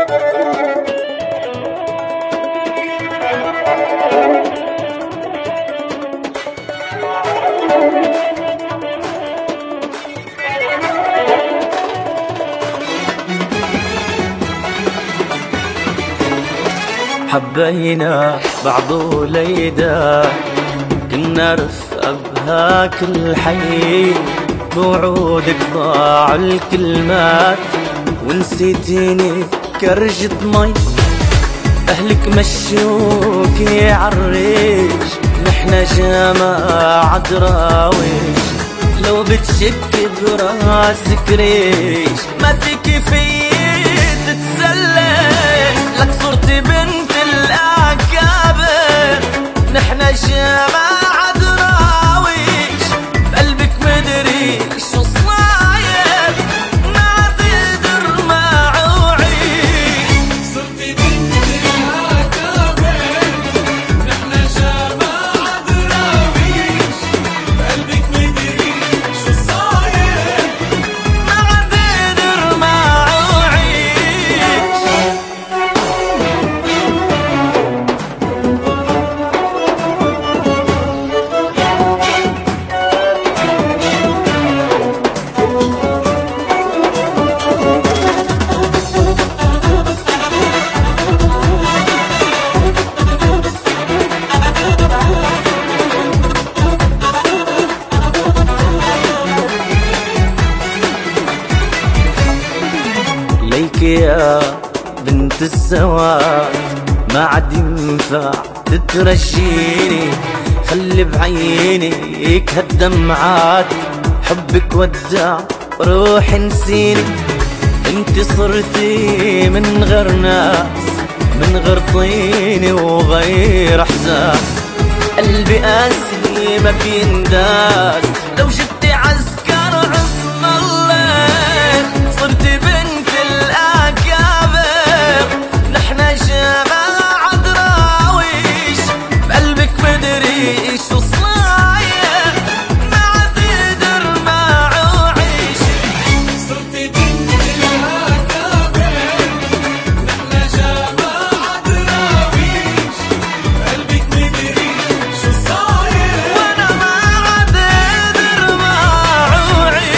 حبينا بعض وليدا كنا رفقة بهاك الحي، بوعودك ضاع الكلمات ونسيتيني كرجة مي. أهلك مشوكي عالريش، نحنا جماعة دراويش، لو بتشك براسك ريش ما فيكي فيي تتسلى. لك صرتي بنت الأكابر، نحنا جماعة دراويش، بقلبك مدري شو صاير، ما تقدر معوعي. صرتي بنت الأكابر، نحنا جماعة دراويش، بقلبك مدري شو صاير، ما تقدر معوعي. ليك يا بنت الزواج ما عاد ينفع تترجيني، خلي بعينيك هالدمعات، حبك ودع روحي نسيني. انت صرتي من غير ناس، من غير طيني وغير احساس، قلبي قاسي ما بينداس، لو جبتي عسكر عصم الله. صرتي بنت الأكابر، نحنا جماعة دراويش، بقلبك مدري شو صاير، ما تقدر معوعيش. صرتي بنت الأكابر، نحنا جماعة دراويش، بقلبك مدري شو صاير، وانا ما عاد اقدر معوعيش.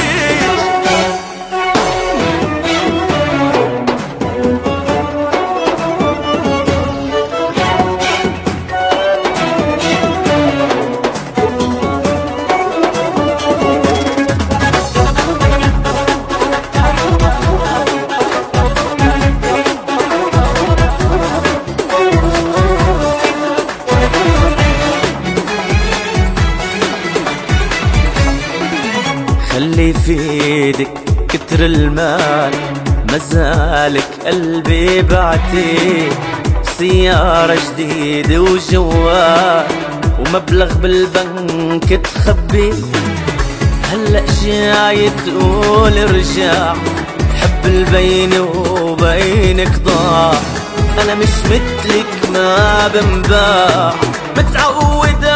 خلي في ايدك كتر المال، مازالك قلبي بعتيه، سيارة جديدة وجوال ومبلغ بالبنك تخبيه. هلأ جاي تقول ارجع، حب البيني وبينك ضاع، انا مش مثلك ما بنباع، متعودة